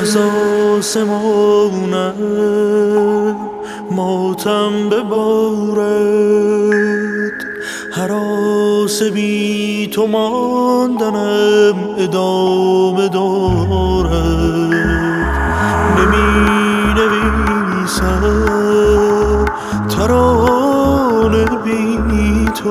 از آسمانم ماتم ببارد، هراس بی تو ماندنم ادامه دارد. نمی نویسم ترانه بی تو،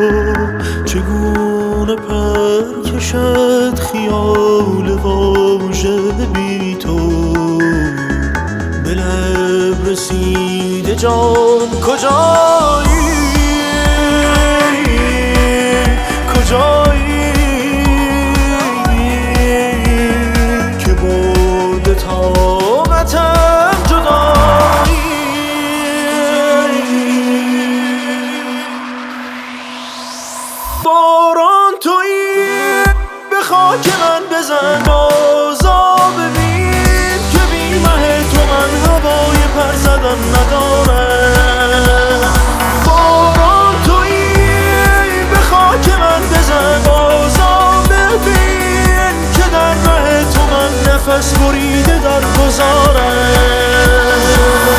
چگونه پر کشد خیال واژه بی تو. به لب رسیده جان کجایی، کجایی که برده طاقتم جدایی. باران تویی به خاک من بزن، بازا ببین که بی مه تو من هوای پر زدن ندارم. باران تویی به خاک من بزن، بازا ببین که در ره تو من نفس بریده در گذارم.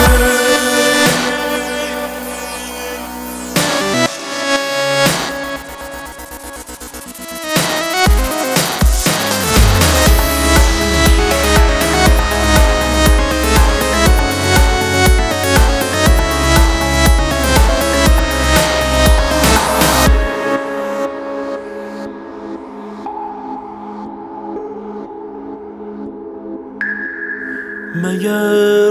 مگر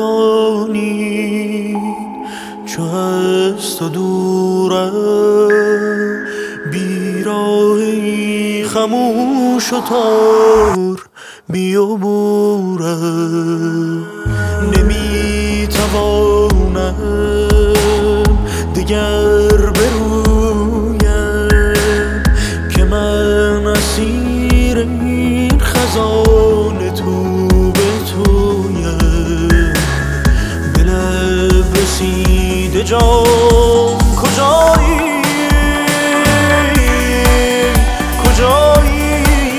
ندانی چو از تو دورم، بیراهی خموش و تار بیابورم. نمی توانم دگر برویم که من اسیر این خزان تو رسیده جان کجایی، کجایی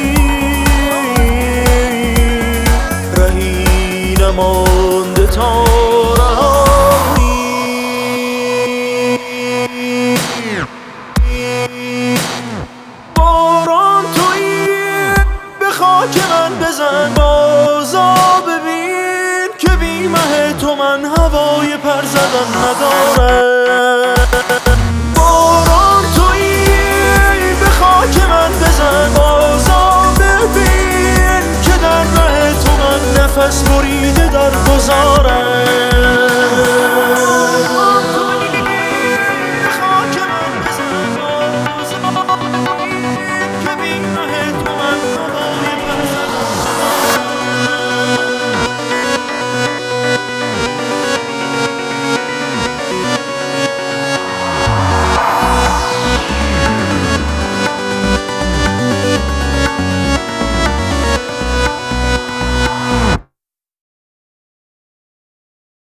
رهی نمانده تا رهایی. باران تویی به خاک من بزن، بازا ببین که بی مه تو من هوای پر زدن ندارم.